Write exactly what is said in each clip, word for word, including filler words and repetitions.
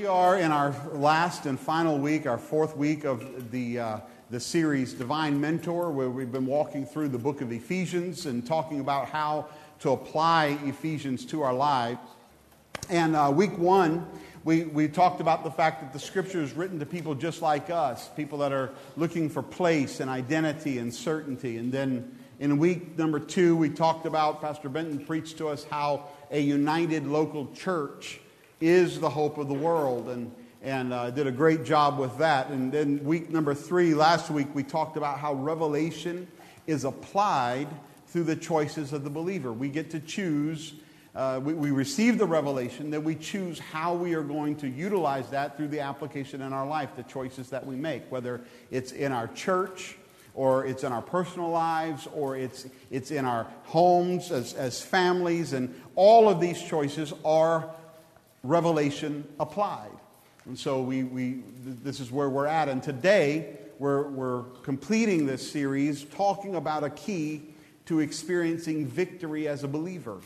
we are in our last and final week, our fourth week of the uh, the series Divine Mentor, where we've been walking through the book of Ephesians and talking about how to apply Ephesians to our lives. And uh, week one, we, we talked about the fact that the Scripture is written to people just like us, people that are looking for place and identity and certainty. And then in week number two, we talked about, Pastor Benton preached to us how a united local church is the hope of the world, and and uh, did a great job with that. And then week number three, last week, we talked about how revelation is applied through the choices of the believer. We get to choose, uh, we, we receive the revelation, then we choose how we are going to utilize that through the application in our life, the choices that we make, whether it's in our church, or it's in our personal lives, or it's it's in our homes as, as families, and all of these choices are revelation applied. And so we, we this is where we're at. And today we're, we're completing this series talking about a key to experiencing victory as a believer.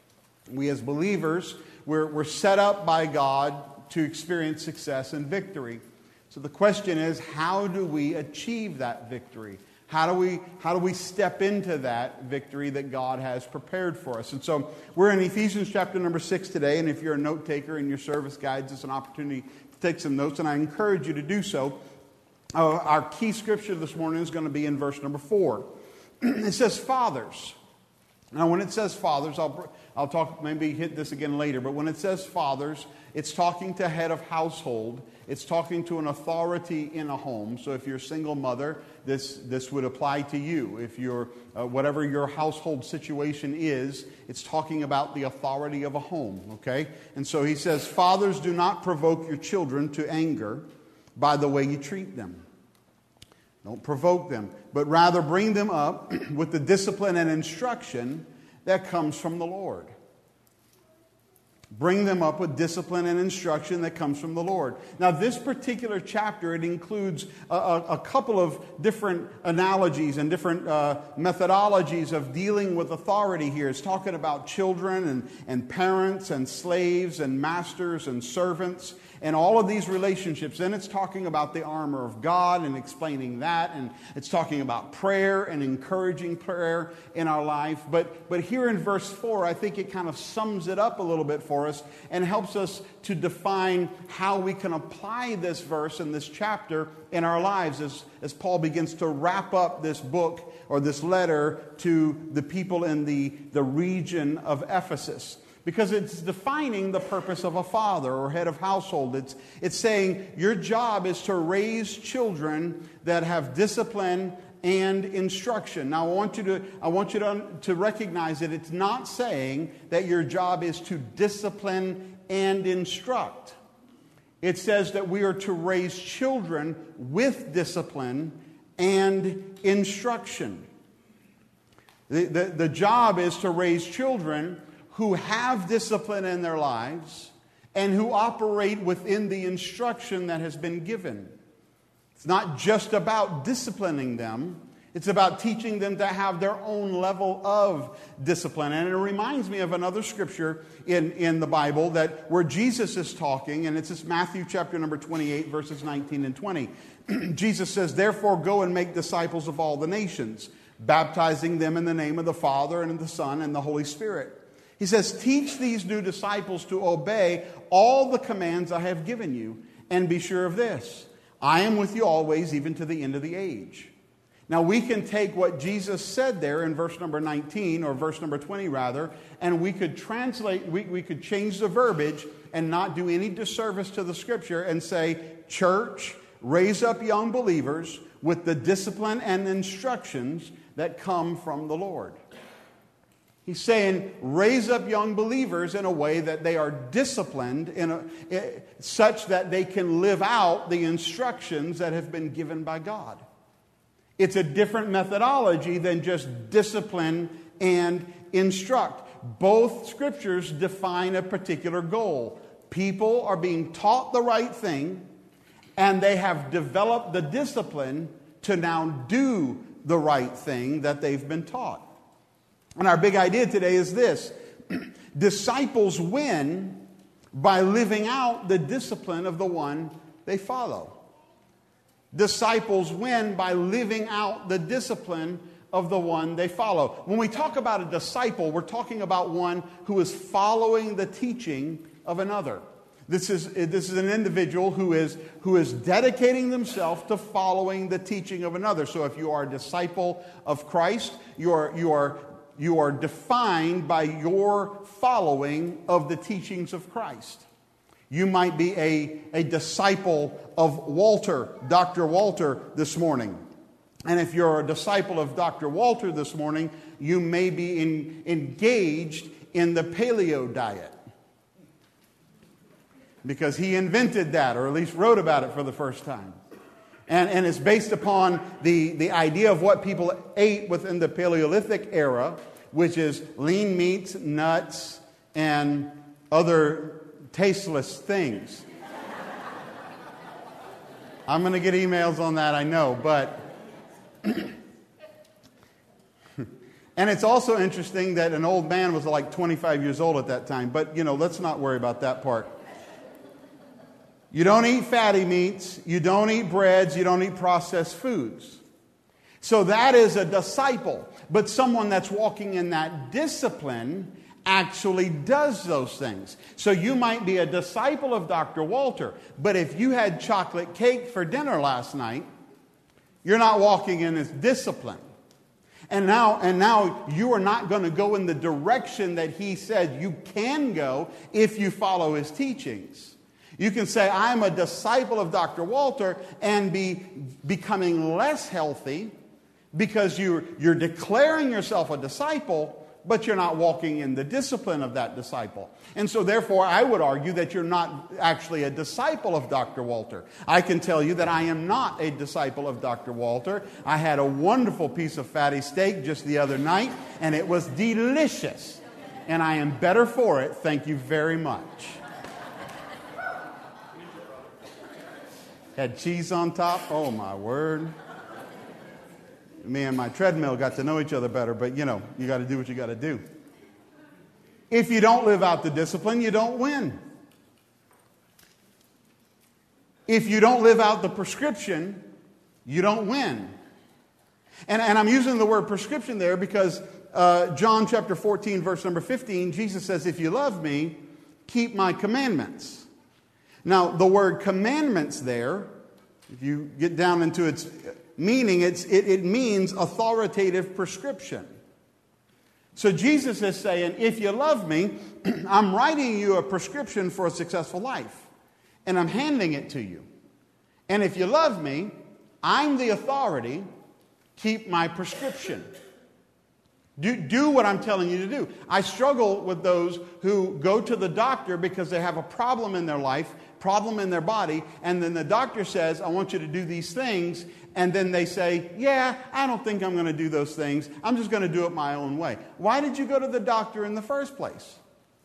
We as believers, we're, we're set up by God to experience success and victory. So the question is, how do we achieve that victory? How do we how do we step into that victory that God has prepared for us? And so we're in Ephesians chapter number six today, and if you're a note taker in your service guides, it's an opportunity to take some notes, and I encourage you to do so. Uh, our key scripture this morning is going to be in verse number four. It says, fathers. Now when it says fathers, I'll I'll talk maybe hit this again later, but when it says fathers, it's talking to head of household. It's talking to an authority in a home. So if you're a single mother, this this would apply to you. If you're uh, whatever your household situation is, it's talking about the authority of a home. Okay, and so he says, fathers, do not provoke your children to anger by the way you treat them. Don't provoke them, but rather bring them up with the discipline and instruction that comes from the Lord. Bring them up with discipline and instruction that comes from the Lord. Now, this particular chapter, it includes a, a, a couple of different analogies and different uh, methodologies of dealing with authority here. It's talking about children and, and parents and slaves and masters and servants and all of these relationships. Then it's talking about the armor of God and explaining that. And it's talking about prayer and encouraging prayer in our life. But, but here in verse four, I think it kind of sums it up a little bit for us and helps us to define how we can apply this verse and this chapter in our lives as, as Paul begins to wrap up this book or this letter to the people in the, the region of Ephesus. Because it's defining the purpose of a father or head of household. It's, it's saying your job is to raise children that have discipline and instruction. Now, I want you to I want you to, to recognize that it's not saying that your job is to discipline and instruct. It says that we are to raise children with discipline and instruction. The, the, the job is to raise children who have discipline in their lives and who operate within the instruction that has been given. It's not just about disciplining them. It's about teaching them to have their own level of discipline. And it reminds me of another scripture in, in the Bible that where Jesus is talking, and it's this Matthew chapter number twenty-eight, verses nineteen and twenty. Jesus says, therefore go and make disciples of all the nations, baptizing them in the name of the Father and of the Son and the Holy Spirit. He says, teach these new disciples to obey all the commands I have given you, and be sure of this, I am with you always, even to the end of the age. Now we can take what Jesus said there in verse number nineteen, or verse number twenty rather, and we could translate, we, we could change the verbiage and not do any disservice to the Scripture and say, church, raise up young believers with the discipline and instructions that come from the Lord. He's saying, raise up young believers in a way that they are disciplined in a, such that they can live out the instructions that have been given by God. It's a different methodology than just discipline and instruct. Both scriptures define a particular goal. People are being taught the right thing, and they have developed the discipline to now do the right thing that they've been taught. And our big idea today is this. Disciples win by living out the discipline of the one they follow. Disciples win by living out the discipline of the one they follow. When we talk about a disciple, we're talking about one who is following the teaching of another. This is, this is an individual who is, who is dedicating themselves to following the teaching of another. So if you are a disciple of Christ, you are, you are, you are defined by your following of the teachings of Christ. You might be a, a disciple of Walter, Doctor Walter, this morning. And if you're a disciple of Doctor Walter this morning, you may be in, engaged in the paleo diet. Because he invented that, or at least wrote about it for the first time. And, and it's based upon the, the idea of what people ate within the Paleolithic era, which is lean meats, nuts, and other tasteless things. I'm going to get emails on that, I know, but... And it's also interesting that an old man was like twenty-five years old at that time, but, you know, let's not worry about that part. You don't eat fatty meats, you don't eat breads, you don't eat processed foods. So that is a disciple. But someone that's walking in that discipline actually does those things. So you might be a disciple of Doctor Walter, but if you had chocolate cake for dinner last night, you're not walking in his discipline. And now, and now you are not going to go in the direction that he said you can go if you follow his teachings. You can say, I'm a disciple of Doctor Walter, and be becoming less healthy because you're, you're declaring yourself a disciple, but you're not walking in the discipline of that disciple. And so therefore, I would argue that you're not actually a disciple of Doctor Walter. I can tell you that I am not a disciple of Doctor Walter. I had a wonderful piece of fatty steak just the other night, and it was delicious. And I am better for it. Thank you very much. Had cheese on top. Oh, my word. Me and my treadmill got to know each other better, but, you know, you got to do what you got to do. If you don't live out the discipline, you don't win. If you don't live out the prescription, you don't win. And, and I'm using the word prescription there because uh, John chapter fourteen, verse number fifteen, Jesus says, if you love me, keep my commandments. Now, the word commandments there, if you get down into its meaning, it's, it, it means authoritative prescription. So Jesus is saying, if you love me, I'm writing you a prescription for a successful life. And I'm handing it to you. And if you love me, I'm the authority. Keep my prescription. Do, do what I'm telling you to do. I struggle with those who go to the doctor because they have a problem in their life, problem in their body, and then the doctor says, I want you to do these things, and then they say, yeah, I don't think I'm going to do those things. I'm just going to do it my own way. Why did you go to the doctor in the first place?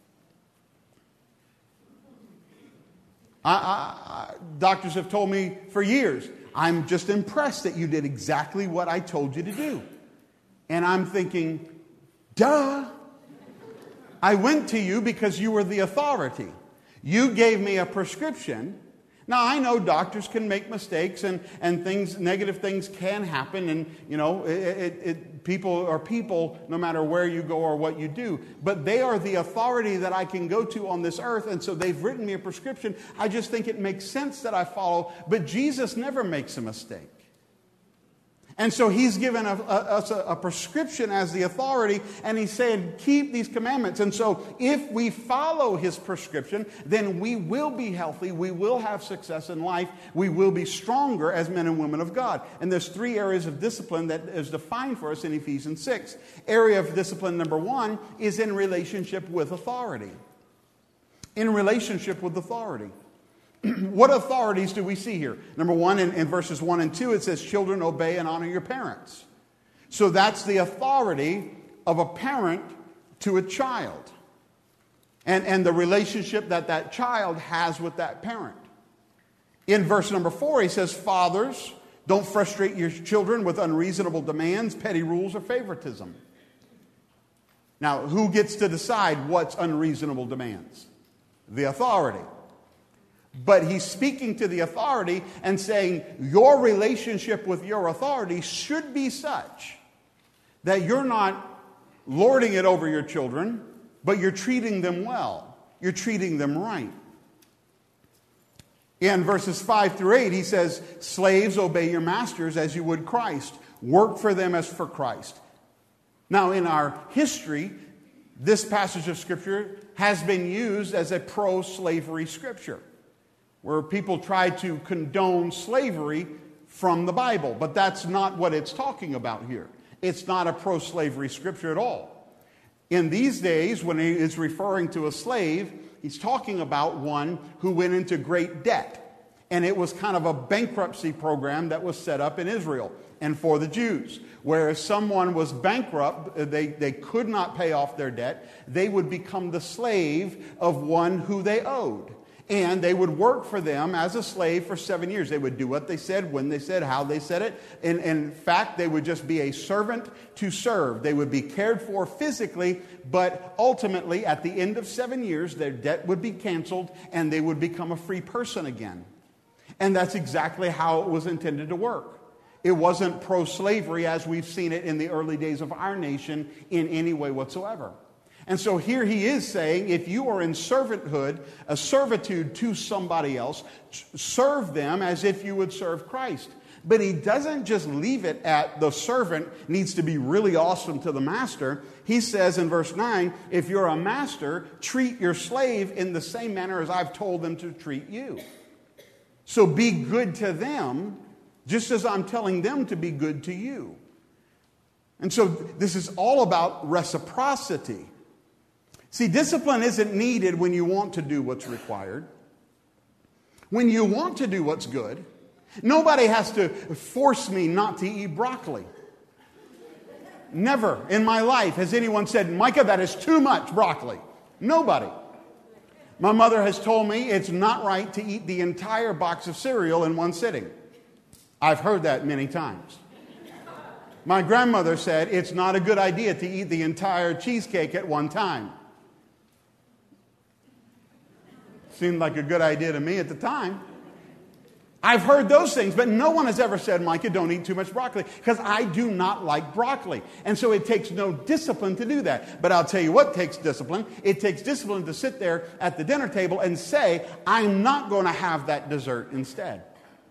I, I, I, doctors have told me for years, I'm just impressed that you did exactly what I told you to do. And I'm thinking, duh. I went to you because you were the authority. You gave me a prescription. Now, I know doctors can make mistakes and, and things, negative things can happen. And, you know, it, it, it, people are people no matter where you go or what you do. But they are the authority that I can go to on this earth. And so they've written me a prescription. I just think it makes sense that I follow. But Jesus never makes a mistake. And so he's given a, a, us a, a prescription as the authority, and he's saying, keep these commandments. And so if we follow his prescription, then we will be healthy, we will have success in life, we will be stronger as men and women of God. And there's three areas of discipline that is defined for us in Ephesians six. Area of discipline number one is in relationship with authority. In relationship with authority. What authorities do we see here? Number one, in, in verses one and two, it says, children, obey and honor your parents. So that's the authority of a parent to a child. And, and the relationship that that child has with that parent. In verse number four, he says, fathers, don't frustrate your children with unreasonable demands, petty rules, or favoritism. Now, who gets to decide what's unreasonable demands? the authority. But he's speaking to the authority and saying, your relationship with your authority should be such that you're not lording it over your children, but you're treating them well. You're treating them right. In verses five through eight, he says, slaves, obey your masters as you would Christ. Work for them as for Christ. Now, in our history, this passage of Scripture has been used as a pro-slavery Scripture, where people try to condone slavery from the Bible. But that's not what it's talking about here. It's not a pro-slavery Scripture at all. In these days, when he is referring to a slave, he's talking about one who went into great debt. And it was kind of a bankruptcy program that was set up in Israel and for the Jews. Where if someone was bankrupt, they, they could not pay off their debt, they would become the slave of one who they owed. And they would work for them as a slave for seven years. They would do what they said, when they said, how they said it. And, and in fact, they would just be a servant to serve. They would be cared for physically, but ultimately, at the end of seven years, their debt would be canceled and they would become a free person again. And that's exactly how it was intended to work. It wasn't pro-slavery as we've seen it in the early days of our nation in any way whatsoever. And so here he is saying, if you are in servanthood, a servitude to somebody else, serve them as if you would serve Christ. But he doesn't just leave it at the servant needs to be really awesome to the master. He says in verse nine, if you're a master, treat your slave in the same manner as I've told them to treat you. So be good to them, just as I'm telling them to be good to you. And so this is all about reciprocity. See, discipline isn't needed when you want to do what's required. When you want to do what's good, nobody has to force me not to eat broccoli. Never in my life has anyone said, Micah, that is too much broccoli. Nobody. My mother has told me it's not right to eat the entire box of cereal in one sitting. I've heard that many times. My grandmother said it's not a good idea to eat the entire cheesecake at one time. Seemed like a good idea to me at the time. I've heard those things, but no one has ever said, Micah, don't eat too much broccoli, because I do not like broccoli. And so it takes no discipline to do that. But I'll tell you what takes discipline. It takes discipline to sit there at the dinner table and say, I'm not going to have that dessert instead.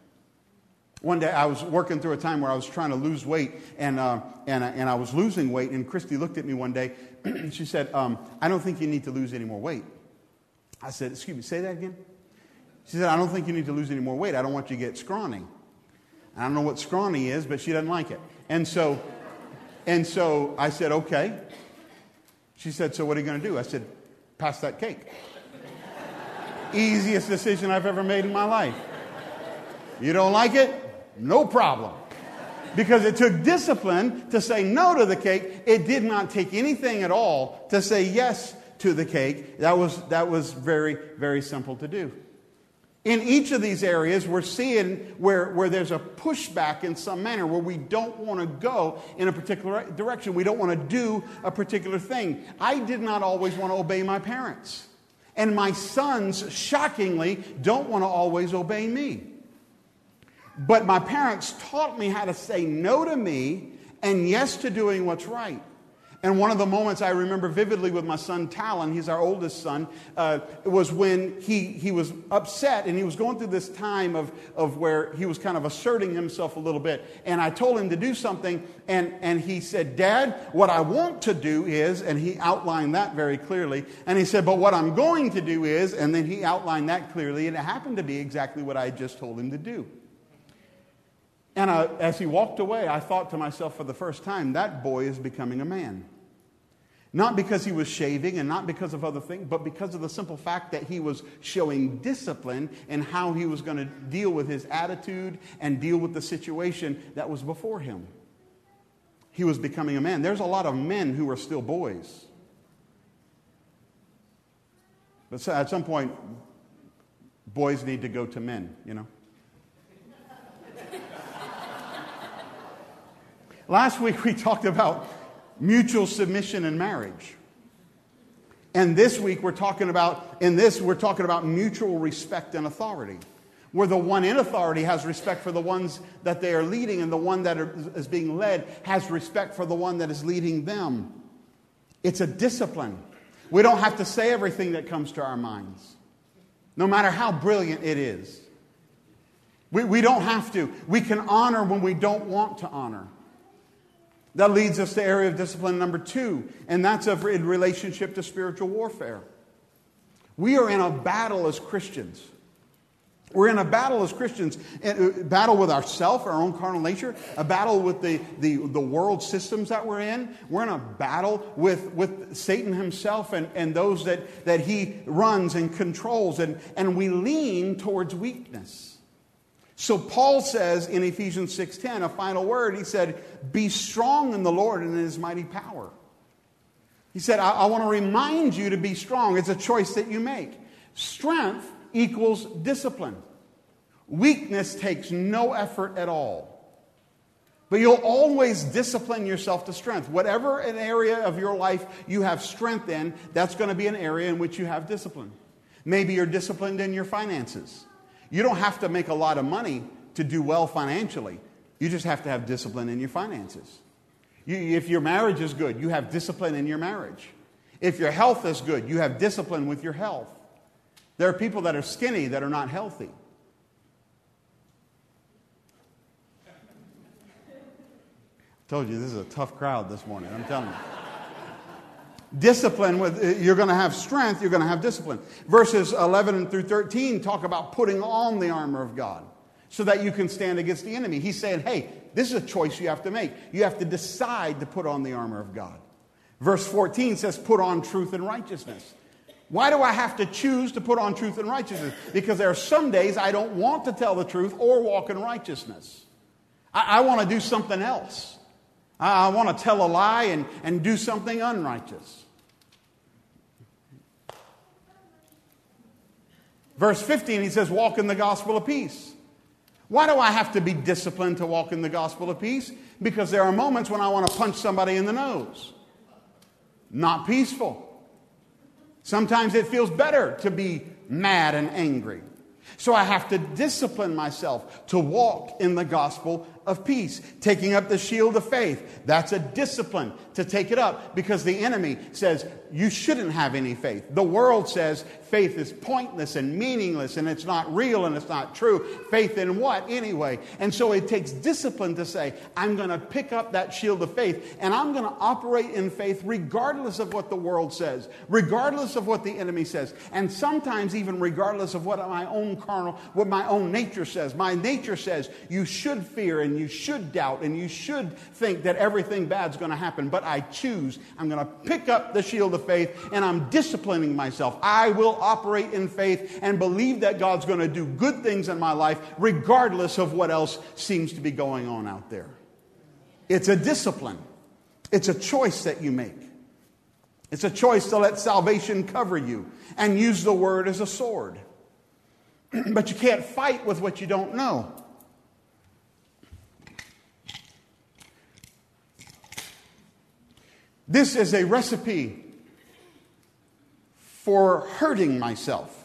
One day I was working through a time where I was trying to lose weight, and uh, and, and I was losing weight, and Christy looked at me one day, and she said, um, I don't think you need to lose any more weight. I said, excuse me, say that again? She said, I don't think you need to lose any more weight. I don't want you to get scrawny. I don't know what scrawny is, but she doesn't like it. And so, and so I said, okay. She said, so what are you going to do? I said, pass that cake. Easiest decision I've ever made in my life. You don't like it? No problem. Because it took discipline to say no to the cake. It did not take anything at all to say yes to the cake. That was, that was very, very simple to do. In each of these areas, we're seeing where, where there's a pushback in some manner, where we don't want to go in a particular direction. We don't want to do a particular thing. I did not always want to obey my parents. And my sons, shockingly, don't want to always obey me. But my parents taught me how to say no to me and yes to doing what's right. And one of the moments I remember vividly with my son Talon, he's our oldest son, uh, was when he, he was upset and he was going through this time of, of where he was kind of asserting himself a little bit. And I told him to do something, and, and he said, Dad, what I want to do is, and he outlined that very clearly. And he said, but what I'm going to do is, and then he outlined that clearly, and it happened to be exactly what I had just told him to do. And I, as he walked away, I thought to myself for the first time, that boy is becoming a man. Not because he was shaving and not because of other things, but because of the simple fact that he was showing discipline in how he was going to deal with his attitude and deal with the situation that was before him. He was becoming a man. There's a lot of men who are still boys. But at some point, boys need to go to men, you know. Last week we talked about mutual submission in marriage. And this week we're talking about, in this we're talking about mutual respect and authority. Where the one in authority has respect for the ones that they are leading, and the one that are, is being led has respect for the one that is leading them. It's a discipline. We don't have to say everything that comes to our minds, no matter how brilliant it is. We, we don't have to. We can honor when we don't want to honor. That leads us to area of discipline number two, and that's of in relationship to spiritual warfare. We are in a battle as Christians. We're in a battle as Christians, a battle with ourselves, our own carnal nature, a battle with the, the, the world systems that we're in. We're in a battle with, with Satan himself and, and those that, that he runs and controls, and, and we lean towards weakness. So Paul says in Ephesians six ten, a final word, he said, be strong in the Lord and in his mighty power. He said, I, I want to remind you to be strong. It's a choice that you make. Strength equals discipline. Weakness takes no effort at all. But you'll always discipline yourself to strength. Whatever an area of your life you have strength in, that's going to be an area in which you have discipline. Maybe you're disciplined in your finances. You don't have to make a lot of money to do well financially. You just have to have discipline in your finances. You, if your marriage is good, you have discipline in your marriage. If your health is good, you have discipline with your health. There are people that are skinny that are not healthy. I told you this is a tough crowd this morning, I'm telling you. Discipline, with you're going to have strength, you're going to have discipline. Verses eleven through thirteen talk about putting on the armor of God so that you can stand against the enemy. He's saying, hey, this is a choice you have to make. You have to decide to put on the armor of God. Verse fourteen says, put on truth and righteousness. Why do I have to choose to put on truth and righteousness? Because there are some days I don't want to tell the truth or walk in righteousness. I, I want to do something else. I, I want to tell a lie and, and do something unrighteous. Verse fifteen, he says, walk in the gospel of peace. Why do I have to be disciplined to walk in the gospel of peace? Because there are moments when I want to punch somebody in the nose. Not peaceful. Sometimes it feels better to be mad and angry. So I have to discipline myself to walk in the gospel of peace. Taking up the shield of faith. That's a discipline to take it up because the enemy says you shouldn't have any faith. The world says faith is pointless and meaningless and it's not real and it's not true. Faith in what anyway? And so it takes discipline to say, I'm going to pick up that shield of faith and I'm going to operate in faith regardless of what the world says, regardless of what the enemy says, and sometimes even regardless of what my own carnal, what my own nature says. My nature says you should fear and you should doubt and you should think that everything bad's going to happen, but I choose. I'm going to pick up the shield of faith and I'm disciplining myself. I will operate in faith and believe that God's going to do good things in my life regardless of what else seems to be going on out there. It's a discipline. It's a choice that you make. It's a choice to let salvation cover you and use the word as a sword. But you can't fight with what you don't know. This is a recipe for hurting myself.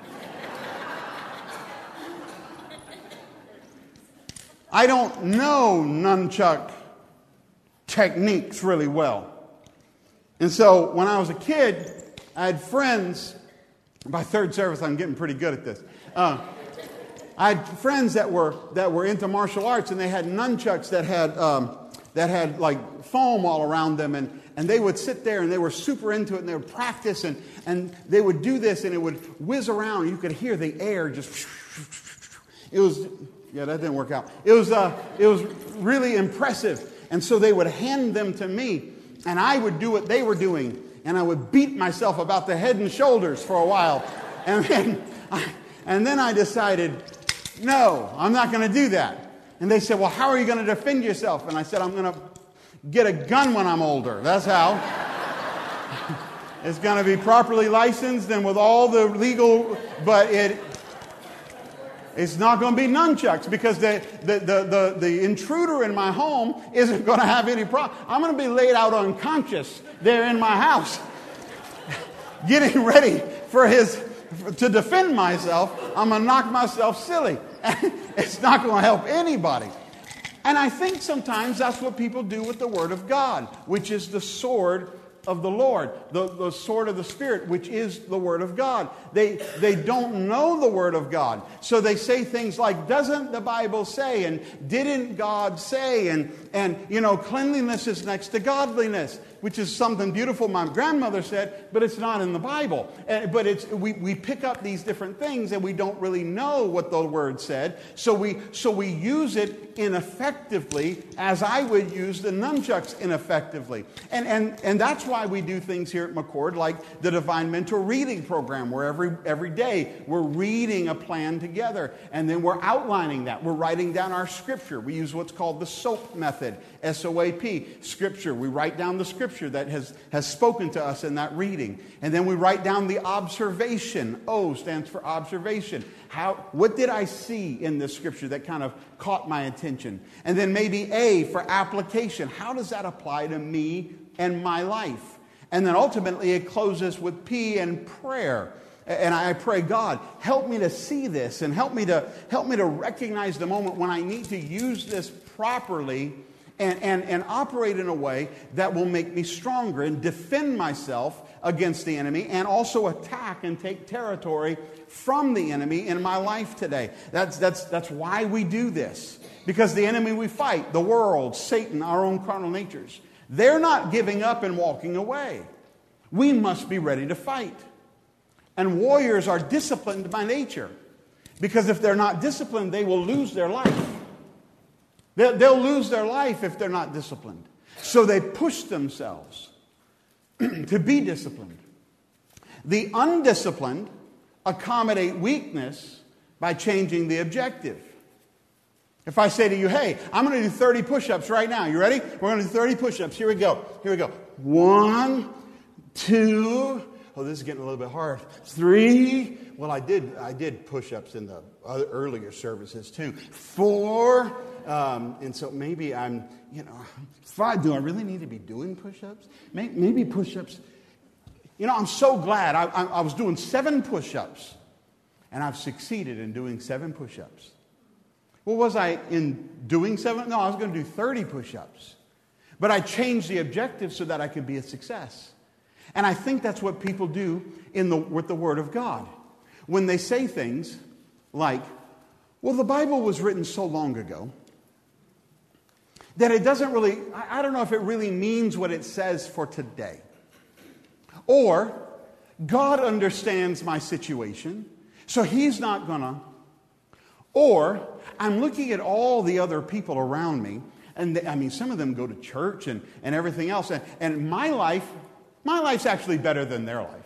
I don't know nunchuck techniques really well. And so when I was a kid, I had friends. By third service, I'm getting pretty good at this. Uh, I had friends that were that were into martial arts, and they had nunchucks that had um, that had like foam all around them, and and they would sit there and they were super into it, and they would practice, and and they would do this, and it would whiz around. You could hear the air just. It was yeah, that didn't work out. It was uh, it was really impressive, and so they would hand them to me, and I would do what they were doing. And I would beat myself about the head and shoulders for a while. And then I, and then I decided, no, I'm not going to do that. And they said, well, how are you going to defend yourself? And I said, I'm going to get a gun when I'm older. That's how. It's going to be properly licensed and with all the legal, but it it's not going to be nunchucks because the, the, the, the, the intruder in my home isn't going to have any problem. I'm going to be laid out unconscious there in my house. getting ready for his, to defend myself, I'm going to knock myself silly. It's not going to help anybody. And I think sometimes that's what people do with the Word of God, which is the sword of the Lord, the, the sword of the Spirit, which is the Word of God. They, they don't know the Word of God. So they say things like, doesn't the Bible say, and didn't God say, and, and you know, cleanliness is next to godliness, which is something beautiful my grandmother said, but it's not in the Bible. And, but it's we, we pick up these different things and we don't really know what the Word said. So we, so we use it ineffectively as I would use the nunchucks ineffectively. And, and, and that's why we do things here at McCord like the Divine Mentor Reading Program, where every, every day we're reading a plan together. And then we're outlining that. We're writing down our scripture. We use what's called the SOAP method, S O A P, scripture. We write down the scripture that has, has spoken to us in that reading. And then we write down the observation. O stands for observation. How, what did I see in this scripture that kind of caught my attention? And then maybe A for application. How does that apply to me and my life? And then ultimately it closes with P and prayer. And I pray, God, help me to see this and help me to help me to recognize the moment when I need to use this properly and, and, and operate in a way that will make me stronger and defend myself against the enemy and also attack and take territory from the enemy in my life today. That's, that's, that's why we do this. Because the enemy we fight, the world, Satan, our own carnal natures, they're not giving up and walking away. We must be ready to fight. And warriors are disciplined by nature. Because if they're not disciplined, they will lose their life. They'll, they'll lose their life if they're not disciplined. So they push themselves to be disciplined. The undisciplined accommodate weakness by changing the objective. If I say to you, hey, I'm going to do thirty push-ups right now. You ready? We're going to do thirty push-ups. Here we go. Here we go. One, two. Oh, this is getting a little bit hard. Three. Well, I did I did push-ups in the other, earlier services too. Four. Um, and so maybe I'm, you know, five. Do I really need to be doing push-ups? Maybe, maybe push-ups. You know, I'm so glad. I, I, I was doing seven push-ups. And I've succeeded in doing seven push-ups. Well, was I in doing seven? No, I was going to do thirty push-ups. But I changed the objective so that I could be a success. And I think that's what people do in the, with the Word of God. When they say things like, well, the Bible was written so long ago that it doesn't really, I don't know if it really means what it says for today. Or, God understands my situation, so He's not going to. Or, I'm looking at all the other people around me, and they, I mean, some of them go to church and, and everything else, and, and my life, my life's actually better than their life.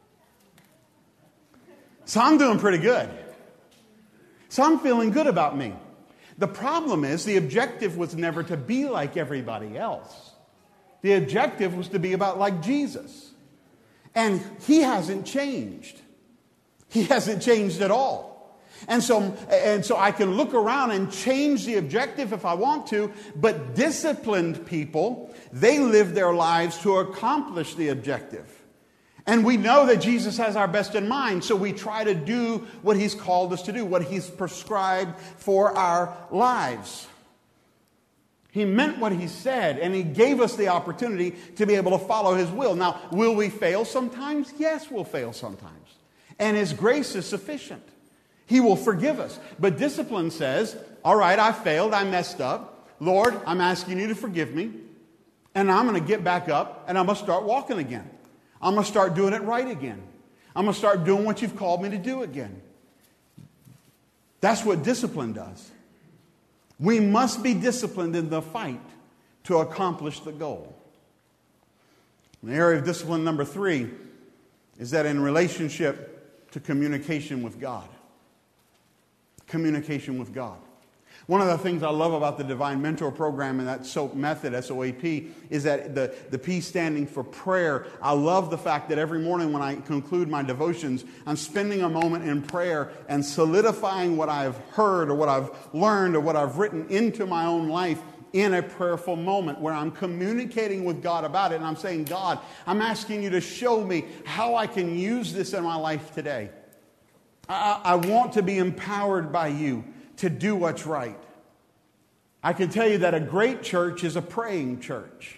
So I'm doing pretty good. So I'm feeling good about me. The problem is the objective was never to be like everybody else. The objective was to be about like Jesus. And He hasn't changed. He hasn't changed at all. And so, and so I can look around and change the objective if I want to, but disciplined people, they live their lives to accomplish the objective. And we know that Jesus has our best in mind, so we try to do what He's called us to do, what He's prescribed for our lives. He meant what He said, and He gave us the opportunity to be able to follow His will. Now, will we fail sometimes? Yes, we'll fail sometimes. And His grace is sufficient. He will forgive us. But discipline says, all right, I failed, I messed up. Lord, I'm asking You to forgive me, and I'm going to get back up, and I'm going to start walking again. I'm going to start doing it right again. I'm going to start doing what You've called me to do again. That's what discipline does. We must be disciplined in the fight to accomplish the goal. The area of discipline number three is that in relationship to communication with God. Communication with God. One of the things I love about the Divine Mentor Program and that SOAP method, S O A P, is that the, the P standing for prayer. I love the fact that every morning when I conclude my devotions, I'm spending a moment in prayer and solidifying what I've heard or what I've learned or what I've written into my own life in a prayerful moment where I'm communicating with God about it, and I'm saying, God, I'm asking you to show me how I can use this in my life today. I, I want to be empowered by you to do what's right. I can tell you that a great church is a praying church.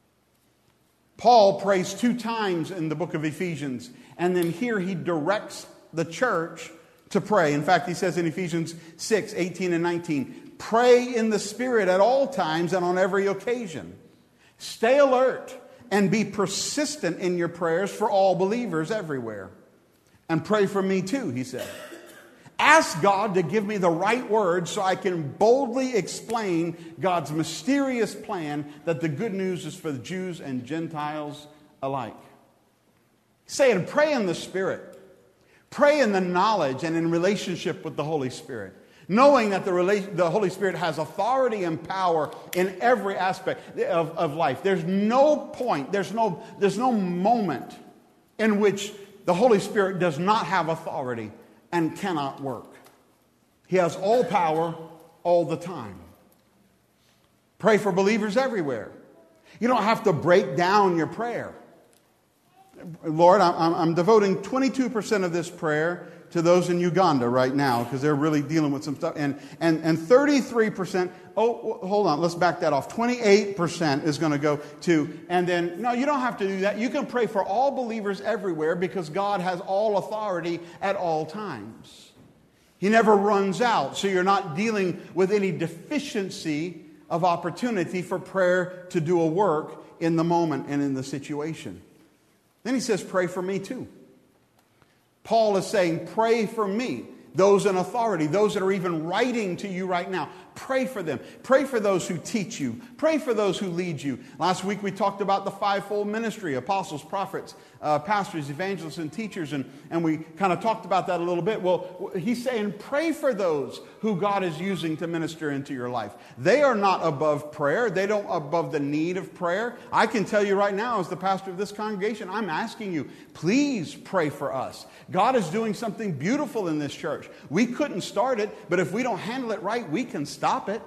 Paul prays two times in the book of Ephesians, and then here he directs the church to pray. In fact, he says in Ephesians six, eighteen and nineteen, pray in the Spirit at all times and on every occasion. Stay alert and be persistent in your prayers for all believers everywhere. And pray for me too, he said. Ask God to give me the right words so I can boldly explain God's mysterious plan that the good news is for the Jews and Gentiles alike. Say it, pray in the Spirit. Pray in the knowledge and in relationship with the Holy Spirit, knowing that the, rela- the Holy Spirit has authority and power in every aspect of, of life. There's no point, there's no, there's no moment in which the Holy Spirit does not have authority and cannot work. He has all power all the time. Pray for believers everywhere. You don't have to break down your prayer. Lord, I'm, I'm devoting twenty-two percent of this prayer to those in Uganda right now because they're really dealing with some stuff. And, and, and thirty-three percent, oh, hold on, let's back that off. twenty-eight percent is going to go to, and then, no, you don't have to do that. You can pray for all believers everywhere because God has all authority at all times. He never runs out, so you're not dealing with any deficiency of opportunity for prayer to do a work in the moment and in the situation. Then he says, pray for me too. Paul is saying, pray for me. Those in authority, those that are even writing to you right now. Pray for them. Pray for those who teach you. Pray for those who lead you. Last week we talked about the fivefold ministry, apostles, prophets, uh, pastors, evangelists, and teachers, and, and we kind of talked about that a little bit. Well, he's saying pray for those who God is using to minister into your life. They are not above prayer. They don't above the need of prayer. I can tell you right now, as the pastor of this congregation, I'm asking you, please pray for us. God is doing something beautiful in this church. We couldn't start it, but if we don't handle it right, we can stop it.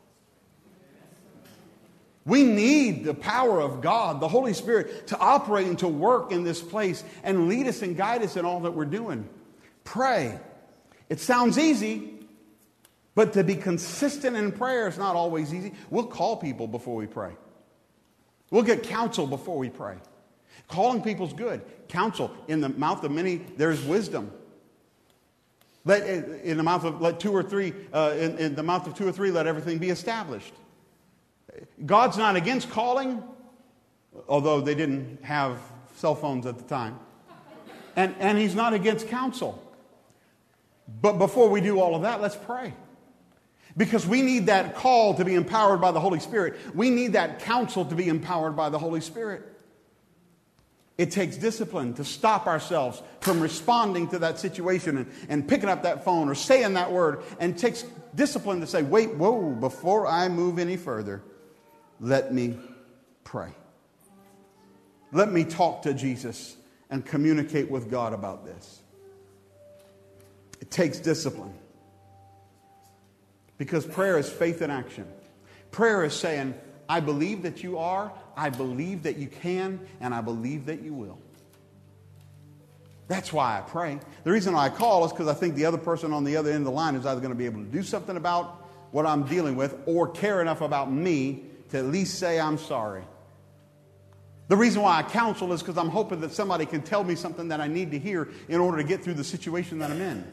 We need the power of God, the Holy Spirit, to operate and to work in this place and lead us and guide us in all that we're doing. Pray. It sounds easy, but to be consistent in prayer is not always easy. We'll call people before we pray. We'll get counsel before we pray. Calling people's good. Counsel. In the mouth of many, there's wisdom. Let, in the mouth of let two or three, uh, in, in the mouth of two or three, let everything be established. God's not against calling, although they didn't have cell phones at the time. And, and He's not against counsel. But before we do all of that, let's pray. Because we need that call to be empowered by the Holy Spirit. We need that counsel to be empowered by the Holy Spirit. It takes discipline to stop ourselves from responding to that situation and, and picking up that phone or saying that word. And it takes discipline to say, wait, whoa, before I move any further, let me pray. Let me talk to Jesus and communicate with God about this. It takes discipline. Because prayer is faith in action. Prayer is saying, I believe that you are, I believe that you can, and I believe that you will. That's why I pray. The reason why I call is because I think the other person on the other end of the line is either going to be able to do something about what I'm dealing with or care enough about me to at least say I'm sorry. The reason why I counsel is because I'm hoping that somebody can tell me something that I need to hear in order to get through the situation that I'm in.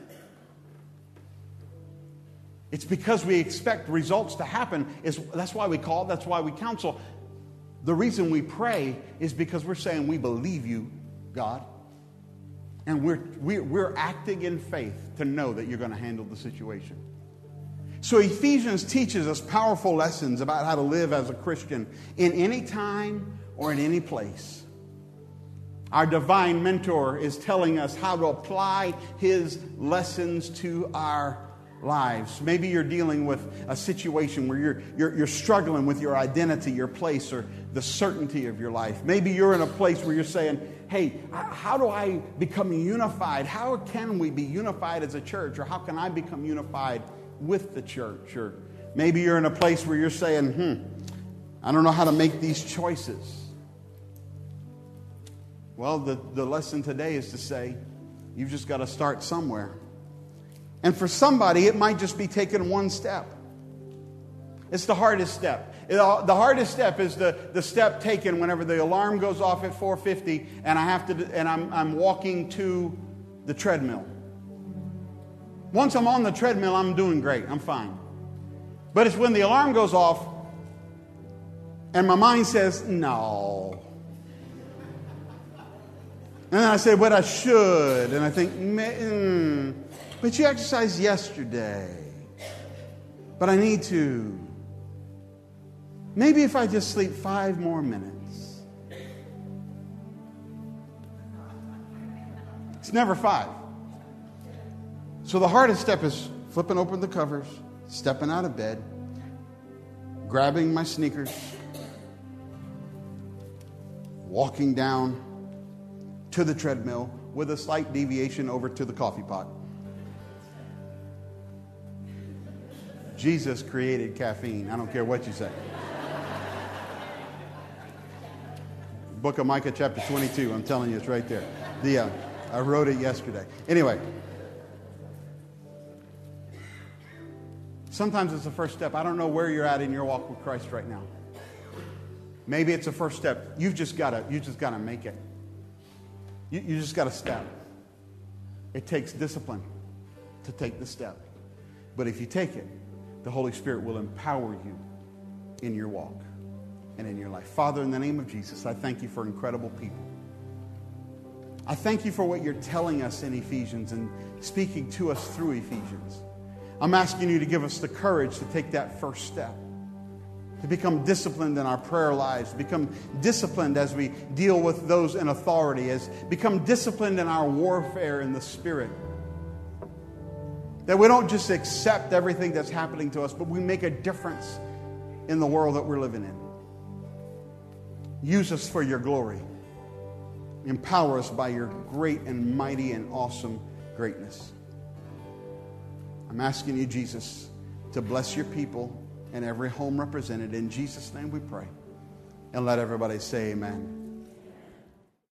It's because we expect results to happen. Is that's why we call, that's why we counsel. The reason we pray is because we're saying we believe you, God. And we're, we're, we're acting in faith to know that you're going to handle the situation. So Ephesians teaches us powerful lessons about how to live as a Christian in any time or in any place. Our divine mentor is telling us how to apply his lessons to our lives. Maybe you're dealing with a situation where you're, you're, you're struggling with your identity, your place, or the certainty of your life. Maybe you're in a place where you're saying, hey, how do I become unified? How can we be unified as a church? Or how can I become unified with the church? Or Maybe you're in a place where you're saying, hmm, I don't know how to make these choices. Well, the, the lesson today is to say, you've just got to start somewhere. And for somebody, it might just be taking one step. It's the hardest step. It, the hardest step is the, the step taken whenever the alarm goes off at four fifty and I have to and I'm I'm walking to the treadmill. Once I'm on the treadmill, I'm doing great. I'm fine. But it's when the alarm goes off and my mind says, no. And then I say, but I should. And I think, mm, but you exercised yesterday. But I need to. Maybe if I just sleep five more minutes. It's never five. So the hardest step is flipping open the covers, stepping out of bed, grabbing my sneakers, walking down to the treadmill with a slight deviation over to the coffee pot. Jesus created caffeine. I don't care what you say. Book of Micah chapter twenty-two. I'm telling you, it's right there. The uh, I wrote it yesterday. Anyway. Sometimes it's the first step. I don't know where you're at in your walk with Christ right now. Maybe it's the first step. You've just got to, you just got to make it. You, you just got to step. It takes discipline to take the step. But if you take it, the Holy Spirit will empower you in your walk and in your life. Father, in the name of Jesus, I thank you for incredible people. I thank you for what you're telling us in Ephesians and speaking to us through Ephesians. I'm asking you to give us the courage to take that first step, to become disciplined in our prayer lives, to become disciplined as we deal with those in authority, as become disciplined in our warfare in the Spirit. That we don't just accept everything that's happening to us, but we make a difference in the world that we're living in. Use us for your glory. Empower us by your great and mighty and awesome greatness. I'm asking you, Jesus, to bless your people and every home represented. In Jesus' name we pray. And let everybody say amen.